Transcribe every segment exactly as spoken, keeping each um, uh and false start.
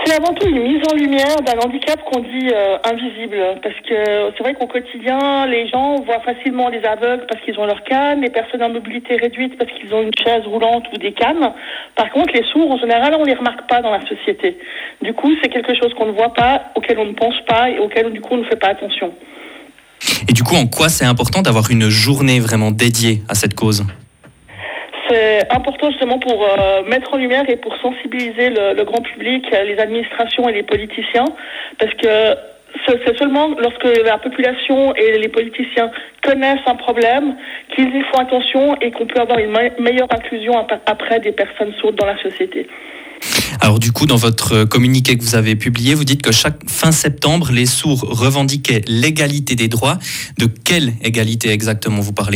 C'est avant tout une mise en lumière d'un handicap qu'on dit euh, invisible. Parce que c'est vrai qu'au quotidien, les gens voient facilement les aveugles parce qu'ils ont leur canne, les personnes en mobilité réduite parce qu'ils ont une chaise roulante ou des cannes. Par contre, les sourds, en général, on ne les remarque pas dans la société. Du coup, c'est quelque chose qu'on ne voit pas, auquel on ne pense pas et auquel, du coup, on ne fait pas attention. Et du coup, en quoi c'est important d'avoir une journée vraiment dédiée à cette cause ? C'est important justement pour euh, mettre en lumière et pour sensibiliser le, le grand public, les administrations et les politiciens, parce que c'est seulement lorsque la population et les politiciens connaissent un problème qu'ils y font attention et qu'on peut avoir une me- meilleure inclusion après des personnes sourdes dans la société. Alors du coup, dans votre communiqué que vous avez publié, vous dites que chaque fin septembre, les sourds revendiquaient l'égalité des droits. De quelle égalité exactement vous parlez ?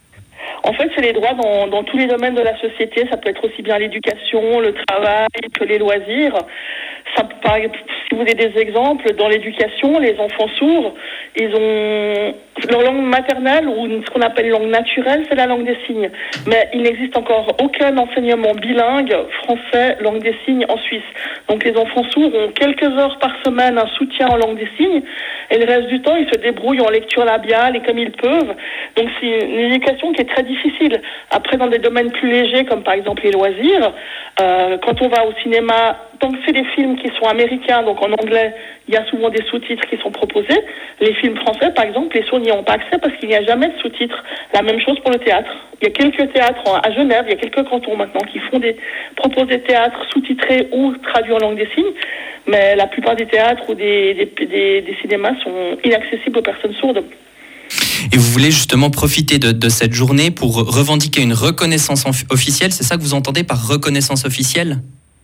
En fait, c'est les droits dans, dans tous les domaines de la société. Ça peut être aussi bien l'éducation, le travail que les loisirs. Ça, par, si vous avez des exemples, dans l'éducation, les enfants sourds, ils ont leur langue maternelle ou ce qu'on appelle langue naturelle, c'est la langue des signes. Mais il n'existe encore aucun enseignement bilingue français langue des signes en Suisse. Donc les enfants sourds ont quelques heures par semaine un soutien en langue des signes et le reste du temps, ils se débrouillent en lecture labiale et comme ils peuvent. Donc c'est une éducation qui est très difficile. Après, dans des domaines plus légers, comme par exemple les loisirs, euh, quand on va au cinéma, tant que c'est des films qui sont américains, donc en anglais, il y a souvent des sous-titres qui sont proposés. Les films français, par exemple, les sourds n'y ont pas accès parce qu'il n'y a jamais de sous-titres. La même chose pour le théâtre. Il y a quelques théâtres à Genève, il y a quelques cantons maintenant qui font des, proposent des théâtres sous-titrés ou traduits en langue des signes, mais la plupart des théâtres ou des, des, des, des cinémas sont inaccessibles aux personnes sourdes. Et vous voulez justement profiter de, de cette journée pour revendiquer une reconnaissance officielle, c'est ça que vous entendez par reconnaissance officielle ?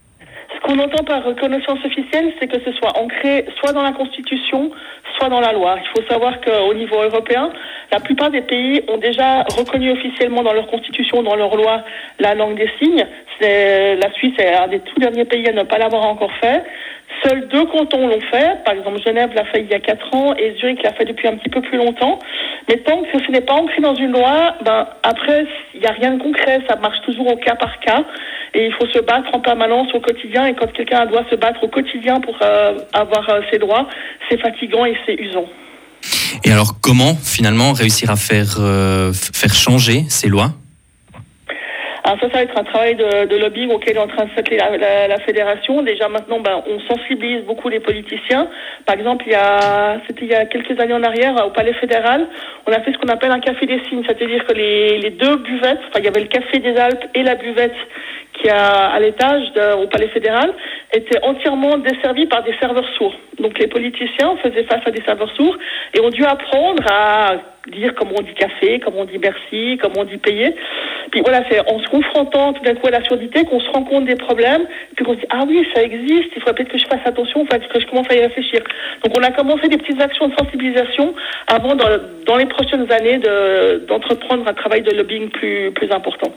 Ce qu'on entend par reconnaissance officielle, c'est que ce soit ancré soit dans la Constitution, soit dans la loi. Il faut savoir qu'au niveau européen, la plupart des pays ont déjà reconnu officiellement dans leur Constitution, dans leur loi, la langue des signes. C'est, la Suisse est un des tout derniers pays à ne pas l'avoir encore fait. Seuls deux cantons l'ont fait. Par exemple, Genève l'a fait il y a quatre ans et Zurich l'a fait depuis un petit peu plus longtemps. Mais tant que ce n'est pas ancré dans une loi, ben, après, il n'y a rien de concret. Ça marche toujours au cas par cas. Et il faut se battre en permanence au quotidien. Et quand quelqu'un doit se battre au quotidien pour euh, avoir euh, ses droits, c'est fatigant et c'est usant. Et alors, comment, finalement, réussir à faire, euh, faire changer ces lois ? Alors ça, ça va être un travail de, de lobbying auquel est en train de s'atteler la, la, la fédération. Déjà maintenant, ben, on sensibilise beaucoup les politiciens. Par exemple, il y a, c'était il y a quelques années en arrière, au Palais fédéral, on a fait ce qu'on appelle un café des signes. C'est-à-dire que les, les deux buvettes, enfin il y avait le café des Alpes et la buvette qui a à l'étage de, au Palais fédéral, étaient entièrement desservis par des serveurs sourds. Donc les politiciens faisaient face à des serveurs sourds et ont dû apprendre à dire comment on dit café, comment on dit merci, comment on dit payer. Puis voilà, c'est en se confrontant tout d'un coup à la surdité qu'on se rend compte des problèmes, puis qu'on se dit ah oui, ça existe, il faut peut-être que je fasse attention, il faut que je commence à y réfléchir. Donc on a commencé des petites actions de sensibilisation avant, dans, dans les prochaines années, de, d'entreprendre un travail de lobbying plus, plus important.